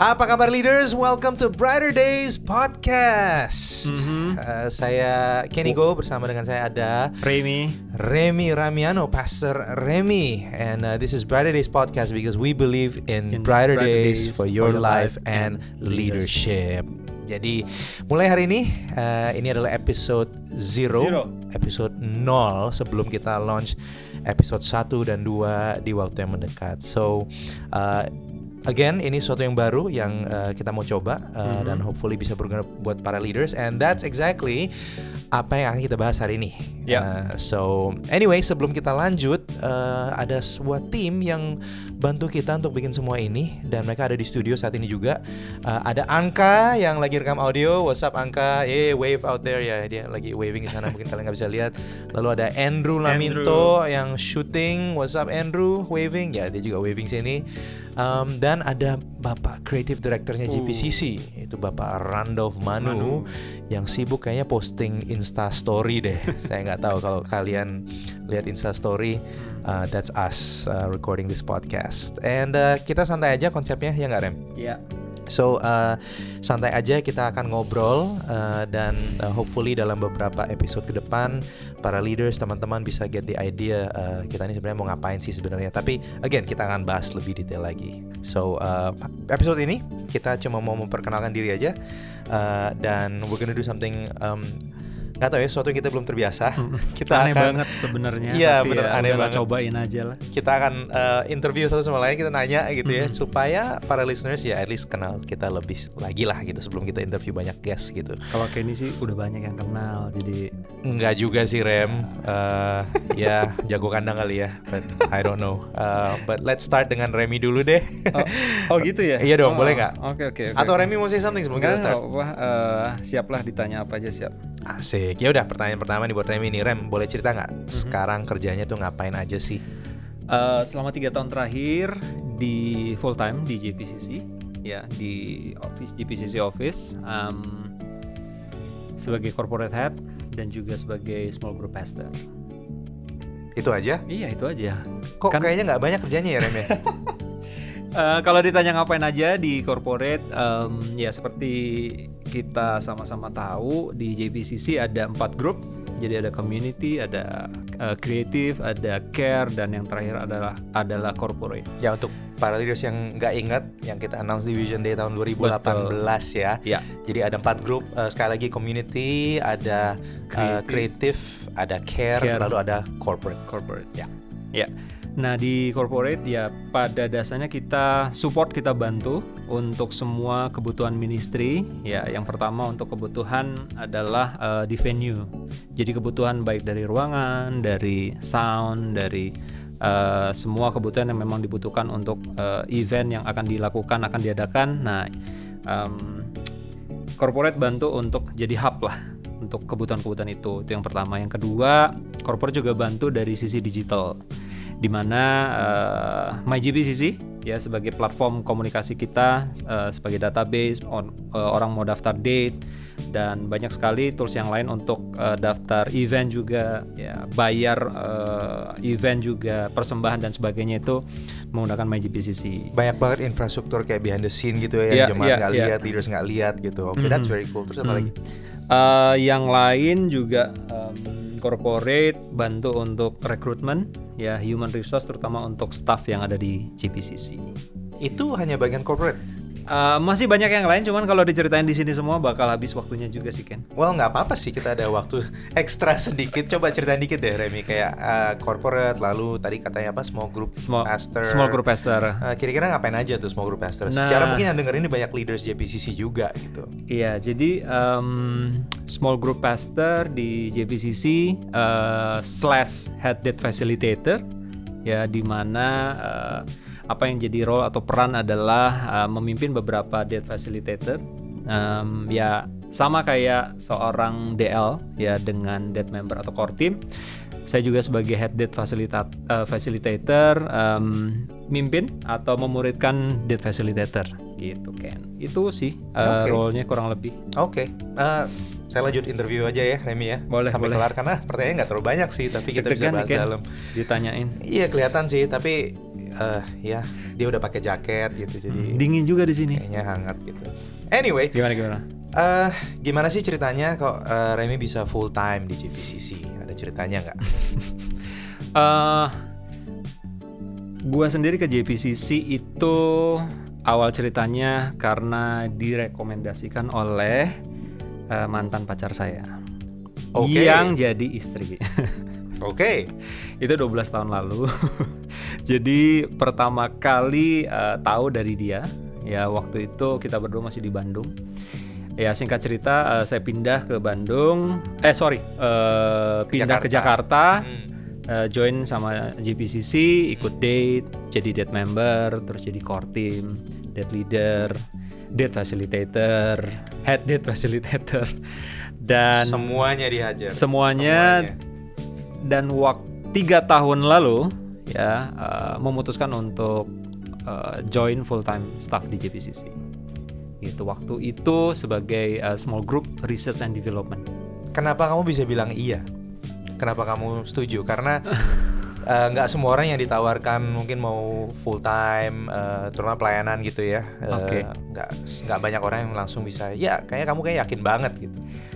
Apa kabar leaders? Welcome to Brighter Days Podcast. Saya Kenny Go, bersama dengan saya ada Remy Ramiano, Pastor Remy. And this is Brighter Days Podcast because we believe in brighter days for your life and leadership. Jadi mulai hari ini adalah episode 0, episode 0 sebelum kita launch episode 1 dan 2 di waktu yang mendekat. So again, ini sesuatu yang baru yang kita mau coba dan hopefully bisa berguna buat para leaders, and that's exactly apa yang akan kita bahas hari ini. So anyway, sebelum kita lanjut, ada sebuah tim yang bantu kita untuk bikin semua ini, dan mereka ada di studio saat ini juga. Ada Angka yang lagi rekam audio. What's up Angka? Wave out there ya, dia lagi waving di sana, mungkin kalian nggak bisa lihat. Lalu ada Andrew Laminto yang shooting. What's up Andrew? Waving ya, dia juga waving sini. Dan ada Bapak Creative Directornya GPCC, itu Bapak Randolph Manu yang sibuk kayaknya posting Insta Story deh. Saya nggak tahu kalau kalian lihat Insta Story, that's us recording this podcast. And kita santai aja konsepnya, ya nggak Rem? Iya. So santai aja, kita akan ngobrol dan hopefully dalam beberapa episode ke depan para leaders, teman-teman bisa get the idea kita ini sebenarnya mau ngapain sih sebenarnya. Tapi again, kita akan bahas lebih detail lagi. So episode ini kita cuma mau memperkenalkan diri aja, dan we're gonna do something nggak tahu ya, sesuatu yang kita belum terbiasa. Kita aneh banget sebenarnya. Iya benar, aneh banget. Cobain aja lah. Kita akan interview satu sama lain, kita nanya gitu ya, supaya para listeners ya at least kenal kita lebih lagi lah gitu sebelum kita interview banyak guest gitu. Kalau Kenny sih udah banyak yang kenal, jadi nggak juga sih Rem. Ya jago kandang kali ya, but I don't know. But let's start dengan Remy dulu deh. Oh gitu ya? Iya dong, boleh nggak? Oke. Atau Remy mau say something sebelum kita start? Siap lah, ditanya apa aja siap. Asik. Ya udah, pertanyaan pertama nih buat Remy nih. Rem, boleh cerita nggak sekarang kerjanya tuh ngapain aja sih? Selama 3 tahun terakhir di full time di JPCC, ya di office JPCC office, sebagai corporate head dan juga sebagai small group pastor. Itu aja? Iya, itu aja. Kok kayaknya nggak banyak kerjanya ya Rem ya? Kalau ditanya ngapain aja di corporate, ya seperti kita sama-sama tahu di JPCC ada 4 grup. Jadi ada community, ada creative, ada care, dan yang terakhir adalah corporate. Ya, untuk para leaders yang nggak ingat, yang kita announce di Vision Day tahun 2018 ya. Jadi ada 4 grup, sekali lagi community, ada creative, ada care, lalu ada corporate. Ya. Nah di corporate ya pada dasarnya kita support, kita bantu untuk semua kebutuhan ministry. Ya, yang pertama untuk kebutuhan adalah di venue. Jadi kebutuhan baik dari ruangan, dari sound, dari semua kebutuhan yang memang dibutuhkan untuk event yang akan dilakukan, akan diadakan. Nah, corporate bantu untuk jadi hub lah untuk kebutuhan-kebutuhan itu yang pertama. Yang kedua, corporate juga bantu dari sisi digital, di mana MyJPCC ya sebagai platform komunikasi kita, sebagai database orang mau daftar date, dan banyak sekali tools yang lain untuk daftar event juga, ya bayar event juga, persembahan dan sebagainya, itu menggunakan MyJPCC. Banyak banget infrastruktur kayak behind the scene gitu ya, yang jemaat nggak lihat, leaders nggak lihat gitu. Oke, that's very cool. Terus apa lagi? Yang lain juga corporate bantu untuk rekrutmen, ya human resource, terutama untuk staff yang ada di JPCC. Itu hanya bagian corporate? Masih banyak yang lain, cuman kalau diceritain di sini semua bakal habis waktunya juga sih Ken. Well, nggak apa-apa sih, kita ada waktu ekstra sedikit. Coba ceritain dikit deh Remy, kayak corporate, lalu tadi katanya apa, small group pastor. Small group pastor. Kira-kira ngapain aja tuh small group pastor? Secara mungkin yang denger ini banyak leaders JPCC juga gitu. Iya, jadi small group pastor di JPCC / head date facilitator, ya di mana apa yang jadi role atau peran adalah memimpin beberapa date facilitator, ya sama kayak seorang DL ya dengan date member atau core team. Saya juga sebagai head date facilitator mimpin atau memuridkan date facilitator gitu Ken. Itu sih role-nya kurang lebih. Oke. Saya lanjut interview aja ya Remy ya. Boleh. Kelar, karena pertanyaannya nggak terlalu banyak sih, tapi kita bisa bahas dalam. Ditanyain. Iya kelihatan sih, tapi ya dia udah pakai jaket gitu, jadi dingin juga di sini. Kayaknya hangat gitu. Anyway, gimana sih ceritanya kok Remy bisa full time di JPCC? Ada ceritanya nggak? Gua sendiri ke JPCC itu awal ceritanya karena direkomendasikan oleh mantan pacar saya, yang jadi istri. Oke. Itu 12 tahun lalu. Jadi pertama kali tahu dari dia, ya waktu itu kita berdua masih di Bandung. Ya singkat cerita saya pindah ke Bandung. Pindah ke Jakarta. Join sama JPCC, ikut date, jadi date member, terus jadi core team, date leader, date facilitator, head date facilitator, dan semuanya dihajar. Semuanya. Dan 3 tahun lalu ya memutuskan untuk join full time staff di JPCC. Gitu, waktu itu sebagai small group research and development. Kenapa kamu bisa bilang iya? Kenapa kamu setuju? Karena nggak semua orang yang ditawarkan mungkin mau full time, terutama pelayanan gitu ya. Nggak banyak orang yang langsung bisa. Ya, kayaknya kamu yakin banget gitu.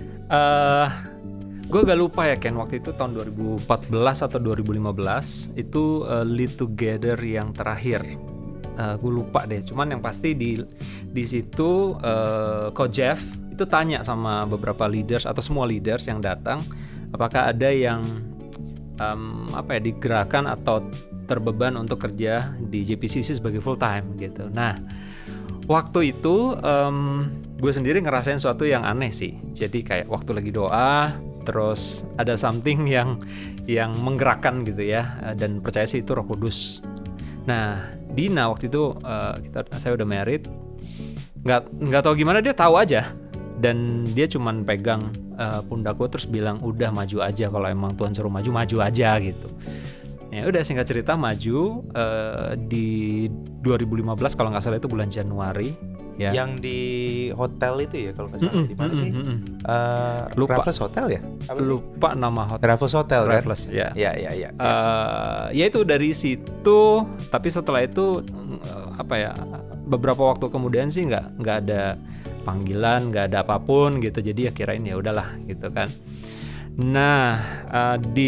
Gue gak lupa ya Ken, waktu itu tahun 2014 atau 2015 itu Lead Together yang terakhir. Gue lupa deh. Cuman yang pasti di situ Coach Jeff itu tanya sama beberapa leaders atau semua leaders yang datang, apakah ada yang digerakkan atau terbeban untuk kerja di JPCC sebagai full time gitu. Nah, waktu itu gue sendiri ngerasain sesuatu yang aneh sih. Jadi kayak waktu lagi doa, terus ada something yang menggerakkan gitu ya, dan percaya sih itu Roh Kudus. Nah, Dina waktu itu saya udah married, nggak tahu gimana dia tahu aja, dan dia cuman pegang pundakku terus bilang udah maju aja, kalau emang Tuhan suruh maju aja gitu. Ya udah, singkat cerita maju di 2015 kalau nggak salah itu bulan Januari. Ya. Yang di hotel itu ya kalau nggak salah, di mana sih? Lupa. Raffles Hotel ya? Lupa nama hotel. Raffles Hotel kan? Raffles, ya. Ya. Ya itu dari situ, tapi setelah itu beberapa waktu kemudian sih nggak ada panggilan, nggak ada apapun gitu. Jadi ya kirain ya udahlah gitu kan. Nah, di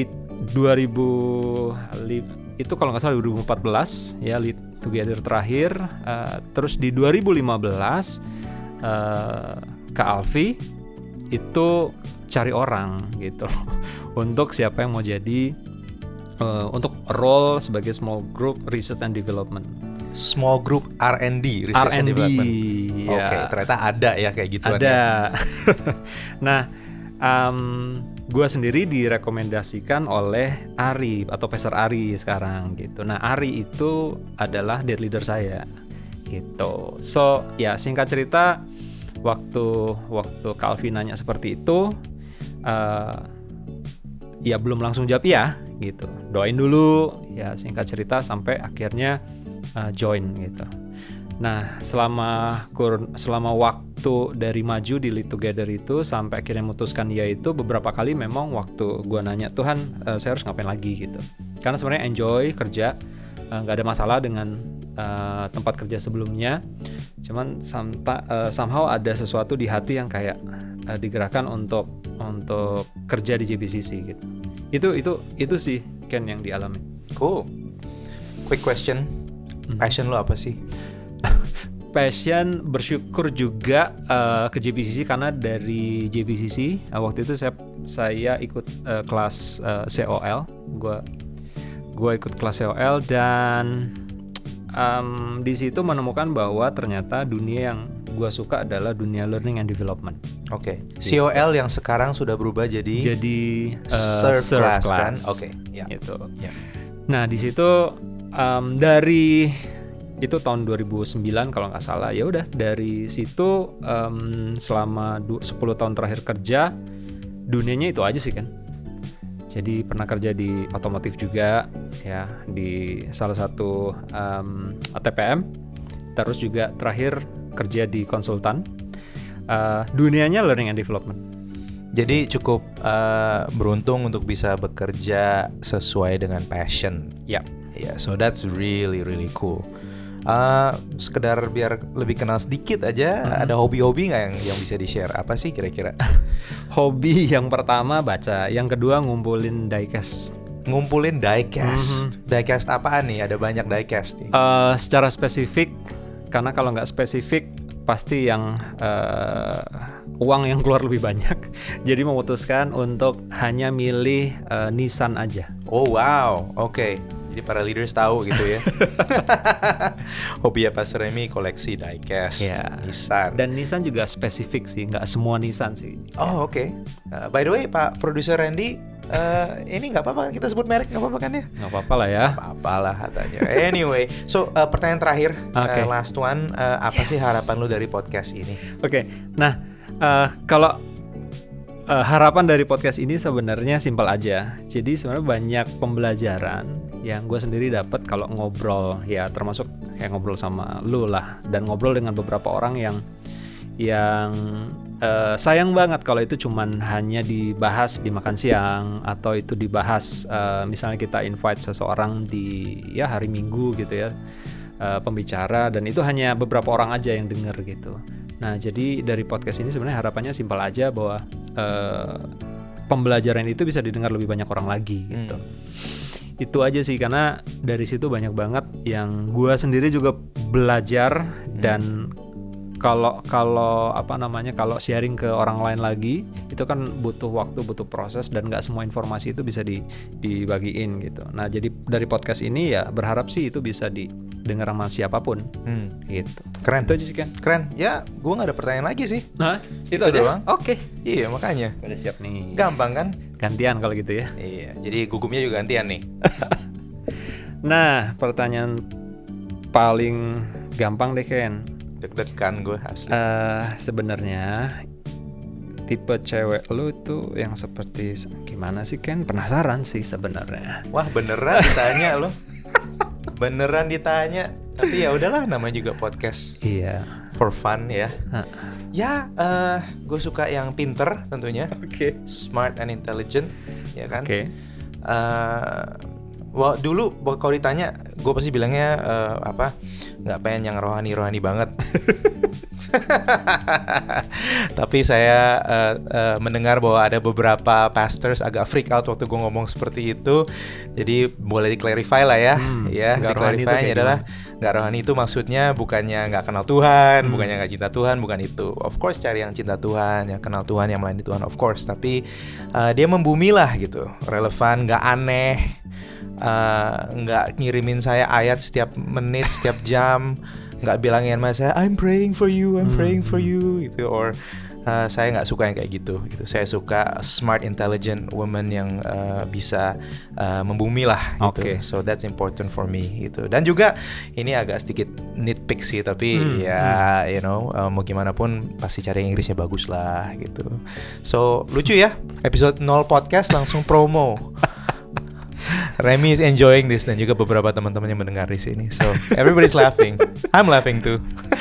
2000 itu kalau nggak salah 2014 ya Lead Together terakhir, terus di 2015 Kak Alfi itu cari orang gitu untuk siapa yang mau jadi untuk role sebagai small group research and development. Small group R&D, research and development. Ya. Oke, ternyata ada ya kayak gitu. Ada. Nah, gue sendiri direkomendasikan oleh Ari atau Pastor Ari sekarang gitu. Nah, Ari itu adalah date leader saya gitu. So ya singkat cerita, waktu Calvin nanya seperti itu, ya belum langsung jawab ya gitu. Doain dulu ya, singkat cerita sampai akhirnya join gitu. Nah, selama waktu dari maju di Lead Together itu sampai akhirnya memutuskan ya itu, beberapa kali memang waktu gue nanya, Tuhan saya harus ngapain lagi gitu. Karena sebenarnya enjoy kerja, nggak ada masalah dengan tempat kerja sebelumnya. Cuman somehow ada sesuatu di hati yang kayak digerakkan untuk kerja di JPCC gitu. Itu sih Ken yang dialami. Cool. Quick question. Passion lo apa sih? Passion, bersyukur juga ke JPCC, karena dari JPCC waktu itu saya ikut kelas COL, gue ikut kelas COL, dan di situ menemukan bahwa ternyata dunia yang gue suka adalah dunia learning and development. Oke. COL yang sekarang sudah berubah jadi Serve Class kan? Oke. Gitu. Yeah. Nah, di situ dari itu tahun 2009 kalau nggak salah. Ya udah, dari situ selama 10 tahun terakhir kerja, dunianya itu aja sih kan. Jadi pernah kerja di otomotif juga ya, di salah satu ATPM. Terus juga terakhir kerja di konsultan. Dunianya learning and development. Jadi cukup beruntung untuk bisa bekerja sesuai dengan passion. Ya. Yeah, so that's really really cool. Sekedar biar lebih kenal sedikit aja, ada hobi-hobi nggak yang bisa di-share? Apa sih kira-kira? Hobi yang pertama baca, yang kedua ngumpulin diecast. Ngumpulin diecast. Diecast apaan nih? Ada banyak diecast nih. Secara spesifik, karena kalau nggak spesifik pasti yang uang yang keluar lebih banyak. Jadi memutuskan untuk hanya milih Nissan aja. Oh wow, oke. Jadi para leaders tahu gitu ya. Hobi Pastor Remy koleksi diecast, Nissan. Dan Nissan juga spesifik sih, nggak semua Nissan sih. Oh oke. By the way, Pak Produser Randy, ini nggak apa-apa kita sebut merek, nggak apa-apa kan ya? Nggak apa-apa lah ya. Nggak apa-apa lah katanya. Anyway, so pertanyaan terakhir, last one, apa sih harapan lu dari podcast ini? Oke. Nah, kalau harapan dari podcast ini sebenarnya simpel aja. Jadi sebenarnya banyak pembelajaran yang gue sendiri dapat kalau ngobrol, ya termasuk kayak ngobrol sama lu lah, dan ngobrol dengan beberapa orang yang sayang banget kalau itu cuman hanya dibahas di makan siang, atau itu dibahas misalnya kita invite seseorang di hari Minggu gitu ya, pembicara, dan itu hanya beberapa orang aja yang denger gitu. Nah, jadi dari podcast ini sebenarnya harapannya simpel aja, bahwa pembelajaran itu bisa didengar lebih banyak orang lagi gitu. Itu aja sih, karena dari situ banyak banget yang gue sendiri juga belajar, dan kalau sharing ke orang lain lagi itu kan butuh waktu, butuh proses, dan nggak semua informasi itu bisa dibagiin gitu. Nah, jadi dari podcast ini ya berharap sih itu bisa didengar sama siapapun. Gitu. Keren. Itu aja sih kan. Keren. Ya, gue nggak ada pertanyaan lagi sih. Nah, itu aja doang. Oke. Iya, makanya. Udah siap nih. Gampang kan? Gantian kalau gitu ya. Iya. Jadi gugupnya juga gantian nih. Nah, pertanyaan paling gampang deh, Ken. Deg-degan gue asli. Sebenarnya tipe cewek lu itu yang seperti gimana sih, Ken? Penasaran sih sebenarnya. Wah, beneran ditanya lo. Beneran ditanya. Tapi ya udahlah, namanya juga podcast. Iya. For fun ya. Ya, gue suka yang pinter tentunya. Oke. Smart and intelligent, ya kan? Oke. Dulu kalau ditanya, gue pasti bilangnya nggak pengen yang rohani banget. Tapi saya mendengar bahwa ada beberapa pastors agak freak out waktu gue ngomong seperti itu. Jadi boleh di-clarify lah ya. Di-clarify adalah nggak rohani itu maksudnya bukannya nggak kenal Tuhan, bukannya nggak cinta Tuhan, bukan itu. Of course cari yang cinta Tuhan, yang kenal Tuhan, yang melayani Tuhan, of course. Tapi dia membumi lah gitu, relevan, nggak aneh. Nggak ngirimin saya ayat setiap menit, setiap jam, nggak bilangin sama saya I'm praying for you gitu, or saya nggak suka yang kayak gitu. Saya suka smart intelligent woman yang bisa membumi lah gitu. So that's important for me gitu. Dan juga ini agak sedikit nitpick sih, tapi you know, mau gimana pun pasti cari Inggrisnya bagus lah gitu. So lucu ya, episode 0 podcast langsung promo. Remy is enjoying this, dan juga beberapa teman-teman yang mendengar di sini. So everybody's laughing. I'm laughing too.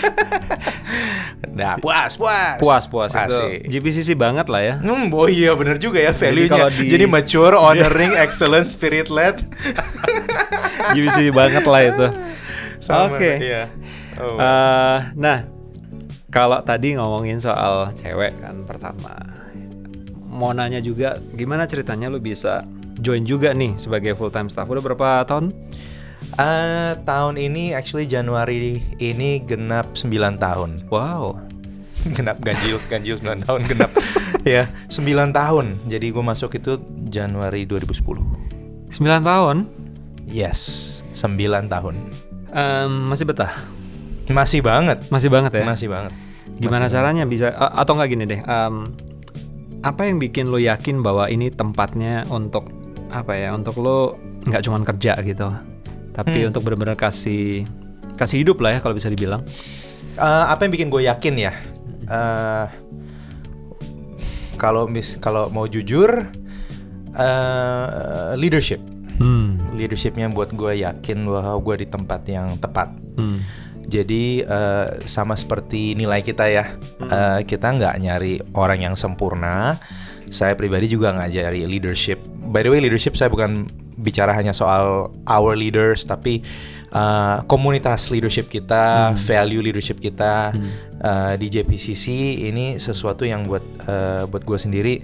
Nah, puas itu GPCC banget lah ya. Oh iya, benar juga ya value-nya. Jadi mature, honoring, excellent, spirit led. GPCC banget lah itu. Oke. Iya. Nah, kalau tadi ngomongin soal cewek kan pertama, mau nanya juga gimana ceritanya lu bisa join juga nih sebagai full time staff. Udah berapa tahun? Tahun ini actually Januari ini genap 9 tahun. Wow. Genap ganjil 9 tahun genap. Ya, 9 tahun. Jadi gue masuk itu Januari 2010. 9 tahun? Yes, 9 tahun. Masih betah? Masih banget ya? Masih banget. Gimana caranya bisa, atau enggak gini deh, apa yang bikin lo yakin bahwa ini tempatnya untuk untuk lo nggak cuma kerja gitu, tapi untuk benar-benar kasih hidup lah ya kalau bisa dibilang. Apa yang bikin gue yakin ya? Kalau mau jujur, leadership. Leadershipnya buat gue yakin bahwa gue di tempat yang tepat. Jadi sama seperti nilai kita ya, kita nggak nyari orang yang sempurna. Saya pribadi juga nggak nyari leadership. By the way, leadership saya bukan bicara hanya soal our leaders, tapi komunitas leadership kita, value leadership kita di JPCC ini sesuatu yang buat gue sendiri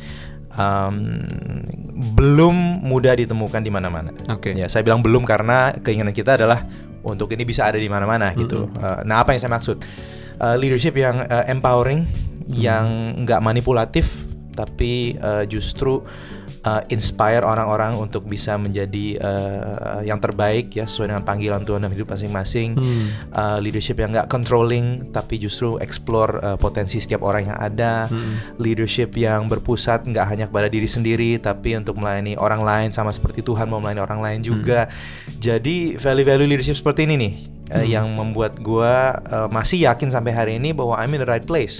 belum mudah ditemukan di mana-mana. Ya, saya bilang belum karena keinginan kita adalah untuk ini bisa ada di mana-mana gitu. Nah, apa yang saya maksud? Leadership yang empowering, yang nggak manipulatif, tapi justru inspire orang-orang untuk bisa menjadi yang terbaik ya, sesuai dengan panggilan Tuhan dalam hidup masing-masing. Leadership yang nggak controlling, tapi justru explore potensi setiap orang yang ada. Leadership yang berpusat nggak hanya kepada diri sendiri, tapi untuk melayani orang lain sama seperti Tuhan mau melayani orang lain juga. Jadi value-value leadership seperti ini nih yang membuat gue masih yakin sampai hari ini bahwa I'm in the right place.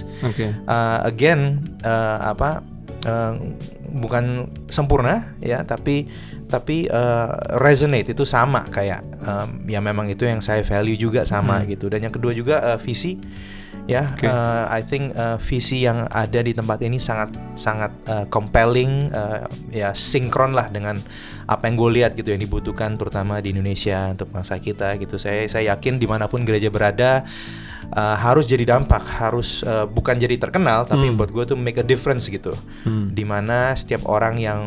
Bukan sempurna ya, tapi resonate itu sama kayak ya memang itu yang saya value juga sama gitu. Dan yang kedua juga visi ya. I think visi yang ada di tempat ini sangat compelling, ya sinkron lah dengan apa yang gue lihat gitu yang dibutuhkan terutama di Indonesia untuk bangsa kita gitu. Saya yakin dimanapun gereja berada harus jadi dampak, harus bukan jadi terkenal, tapi buat gue tuh make a difference gitu. Dimana setiap orang yang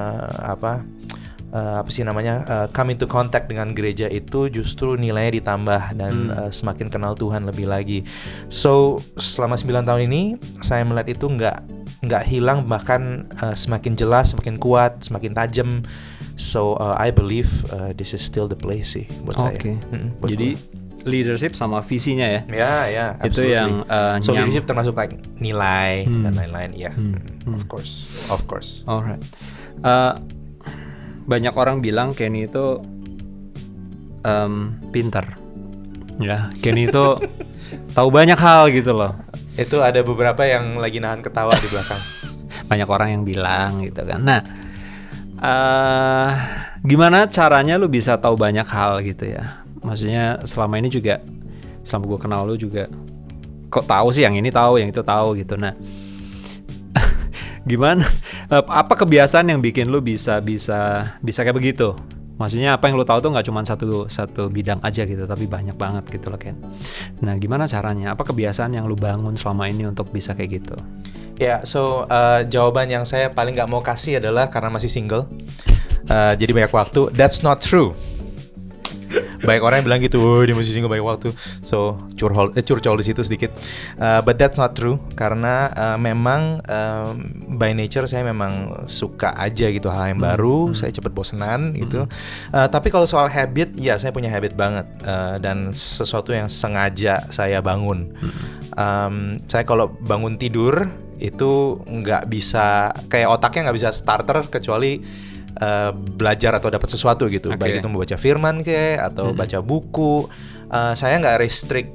come into contact dengan gereja itu justru nilainya ditambah dan semakin kenal Tuhan lebih lagi. So selama 9 tahun ini saya melihat itu nggak hilang, bahkan semakin jelas, semakin kuat, semakin tajam. So I believe this is still the place sih buat saya. Jadi leadership sama visinya ya. Ya, itu yang so leadership termasuk like nilai dan lain-lain ya. Of course. Alright. Banyak orang bilang Kenny itu pintar. Ya, Kenny itu tahu banyak hal gitu loh. Itu ada beberapa yang lagi nahan ketawa di belakang. Banyak orang yang bilang gitu kan. Nah, gimana caranya lu bisa tahu banyak hal gitu ya? Maksudnya selama ini juga, selama gue kenal lu juga, kok tahu sih yang ini tahu, yang itu tahu gitu. Nah, gimana? Apa kebiasaan yang bikin lu bisa kayak begitu? Maksudnya apa yang lu tahu tuh nggak cuma satu bidang aja gitu, tapi banyak banget gitu loh Ken. Nah, gimana caranya? Apa kebiasaan yang lu bangun selama ini untuk bisa kayak gitu? Ya, so jawaban yang saya paling nggak mau kasih adalah karena masih single, jadi banyak waktu. That's not true. Banyak orang yang bilang gitu, dia masih single banyak waktu. So curcol di situ sedikit. But that's not true. Karena memang by nature saya memang suka aja gitu hal yang baru. Saya cepet bosenan gitu. Tapi kalau soal habit, ya saya punya habit banget. Dan sesuatu yang sengaja saya bangun. Saya kalau bangun tidur itu nggak bisa, kayak otaknya nggak bisa starter kecuali belajar atau dapat sesuatu gitu. Baik itu membaca firman atau baca buku. Saya nggak restrict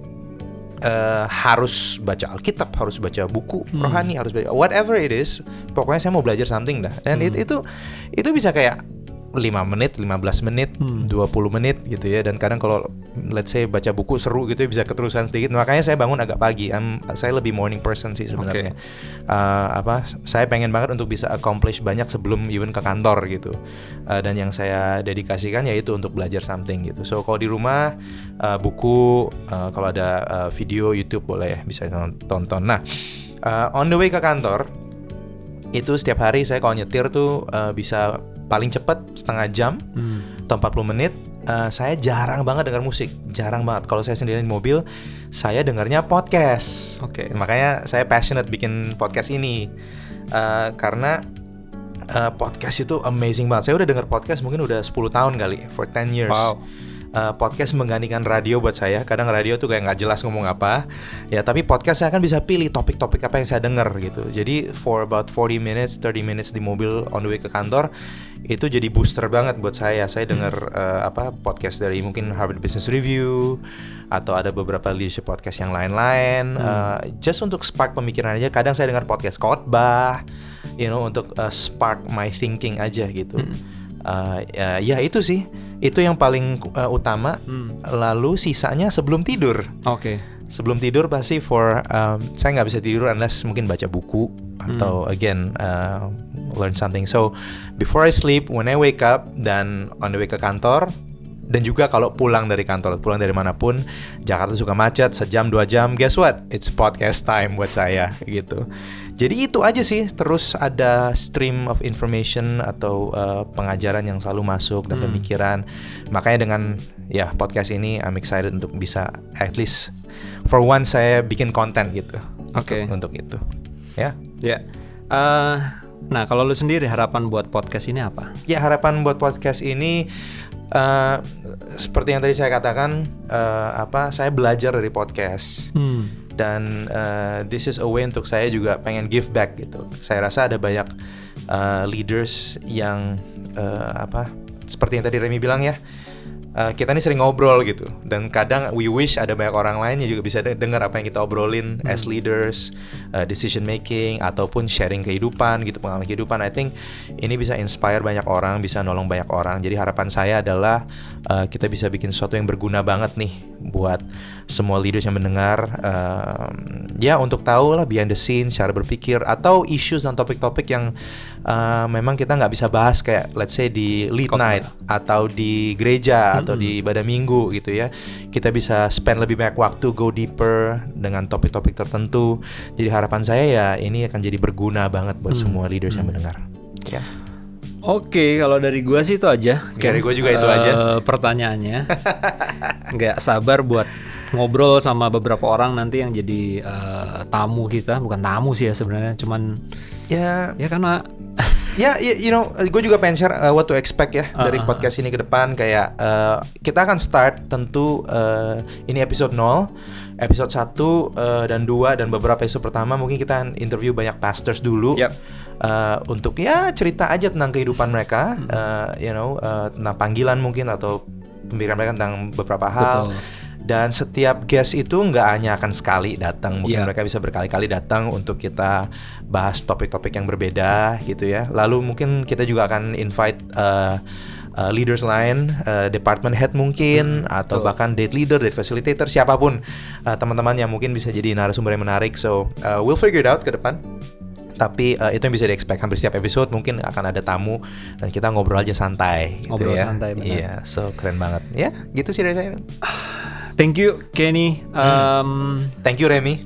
harus baca Alkitab, harus baca buku rohani, harus baca whatever it is. Pokoknya saya mau belajar something dah. Dan itu bisa kayak 5 menit, 15 menit, 20 menit gitu ya. Dan kadang kalau let's say baca buku seru gitu ya, bisa keterusan sedikit. Makanya saya bangun agak pagi. Saya lebih morning person sih sebenarnya. Saya pengen banget untuk bisa accomplish banyak sebelum even ke kantor gitu. Dan yang saya dedikasikan yaitu untuk belajar something gitu. So kalau di rumah buku, kalau ada video YouTube boleh bisa tonton. Nah, on the way ke kantor itu setiap hari saya kalau nyetir tuh bisa paling cepat setengah jam atau 40 menit. Saya jarang banget dengar musik, jarang banget. Kalau saya sendirian di mobil, saya dengarnya podcast. Makanya saya passionate bikin podcast ini, karena podcast itu amazing banget. Saya udah dengar podcast mungkin udah 10 tahun kali, for 10 years. Wow. Podcast menggantikan radio buat saya. Kadang radio tuh kayak nggak jelas ngomong apa ya, tapi podcast saya kan bisa pilih topik-topik apa yang saya dengar gitu. Jadi for about 30 minutes di mobil on the way ke kantor, itu jadi booster banget buat saya. Saya dengar podcast dari mungkin Harvard Business Review atau ada beberapa leadership podcast yang lain-lain, just untuk spark pemikiran aja. Kadang saya dengar podcast khotbah, untuk spark my thinking aja gitu. Ya itu sih, itu yang paling utama. Lalu sisanya sebelum tidur. sebelum tidur pasti saya nggak bisa tidur unless mungkin baca buku atau again learn something. So before I sleep, when I wake up dan on the way ke kantor, dan juga kalau pulang dari kantor, pulang dari manapun, Jakarta suka macet, sejam 2 jam, guess what? It's podcast time buat saya gitu. Jadi itu aja sih, terus ada stream of information atau pengajaran yang selalu masuk dan pemikiran. Makanya dengan podcast ini I'm excited untuk bisa at least for once saya bikin konten gitu. Untuk itu. Ya. Ya. Nah, kalau lu sendiri harapan buat podcast ini apa? Ya, harapan buat podcast ini seperti yang tadi saya katakan, saya belajar dari podcast dan this is a way untuk saya juga pengen give back gitu. Saya rasa ada banyak leaders yang seperti yang tadi Remy bilang ya, kita ini sering ngobrol gitu, dan kadang we wish ada banyak orang lain yang juga bisa dengar apa yang kita obrolin as leaders, decision making ataupun sharing kehidupan gitu, pengalaman kehidupan. I think ini bisa inspire banyak orang, bisa nolong banyak orang. Jadi harapan saya adalah kita bisa bikin sesuatu yang berguna banget nih buat semua leaders yang mendengar, untuk tahu lah behind the scenes, cara berpikir atau issues dan topik-topik yang memang kita nggak bisa bahas, kayak let's say di lead night atau di gereja atau di ibadah minggu gitu ya. Kita bisa spend lebih banyak waktu go deeper dengan topik-topik tertentu. Jadi harapan saya ya ini akan jadi berguna banget buat semua leaders yang mendengar. Ya. Oke, kalau dari gua sih itu aja. Dari gua juga itu aja. Pertanyaannya. Nggak sabar buat ngobrol sama beberapa orang nanti yang jadi tamu kita. Bukan tamu sih ya sebenarnya, cuman ya karena gue juga pengen share what to expect ya dari podcast ini ke depan. Kayak kita akan start tentu ini episode 0, episode 1 dan 2 dan beberapa episode pertama mungkin kita interview banyak pastors dulu. Untuk cerita aja tentang kehidupan mereka, tentang panggilan mungkin atau pemikiran mereka tentang beberapa hal. Betul. Dan setiap guest itu nggak hanya akan sekali datang, mungkin mereka bisa berkali-kali datang untuk kita bahas topik-topik yang berbeda gitu ya. Lalu mungkin kita juga akan invite leaders lain, department head mungkin, atau bahkan date leader, date facilitator, siapapun teman-teman yang mungkin bisa jadi narasumber yang menarik. So we'll figure it out ke depan. Tapi itu yang bisa di-expect, hampir setiap episode mungkin akan ada tamu dan kita ngobrol aja santai gitu. Ngobrol santai, benar. Iya, so keren banget. Ya, gitu sih dari saya. Thank you Kenny. Thank you Remy.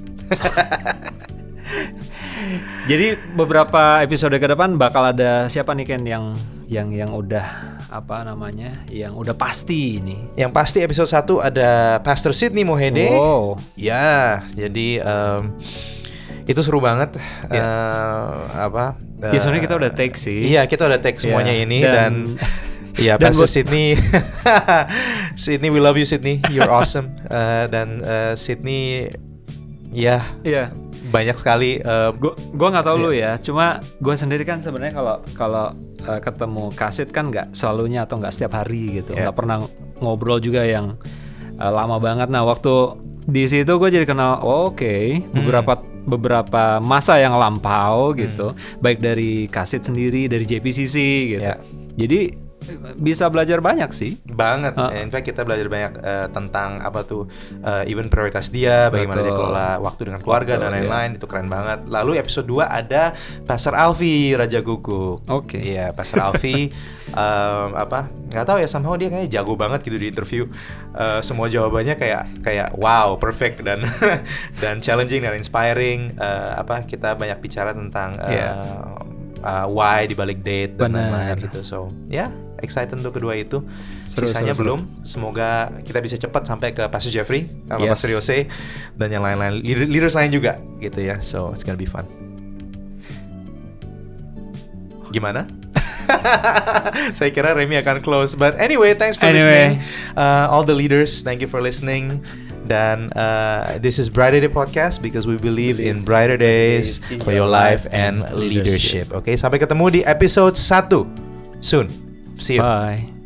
Jadi beberapa episode ke depan bakal ada siapa nih Ken yang udah yang udah pasti ini. Yang pasti episode 1 ada Pastor Sydney Mohede. Wow. Ya, jadi itu seru banget. Sebenarnya kita udah take sih. Iya, kita udah take semuanya ini dan iya, Pastor Sydney. Sydney, we love you Sydney. You're awesome. Dan Sydney banyak sekali. Gue nggak tahu lu ya. Cuma gue sendiri kan sebenarnya kalau ketemu Kasit kan nggak selalunya atau nggak setiap hari gitu. Nggak pernah ngobrol juga yang lama banget. Nah, waktu di situ gue jadi kenal. Beberapa masa yang lampau gitu. Baik dari Kasit sendiri, dari JPCC gitu. Jadi bisa belajar banyak sih. Banget. In fact kita belajar banyak tentang even prioritas dia, bagaimana dia kelola waktu dengan keluarga dan lain-lain. Itu keren banget. Lalu episode 2 ada Pastor Alfi Raja Guguk. Iya, Pastor Alfi nggak tahu ya, somehow dia kayaknya jago banget gitu di interview. Semua jawabannya kayak wow, perfect dan dan challenging dan inspiring. Kita banyak bicara tentang why di balik date dan lain-lain gitu. So excited untuk kedua itu. Sisanya belum. Semoga kita bisa cepat sampai ke Pastor Jeffrey sama Pastor Yose dan yang lain-lain, leaders lain juga gitu ya. So it's gonna be fun. Gimana? Saya kira Remy akan close, but anyway, thanks for listening. All the leaders, thank you for listening. Dan this is Brighter Day Podcast because we believe in brighter days for your life and leadership. Oke, sampai ketemu di episode 1 soon. See you. Bye.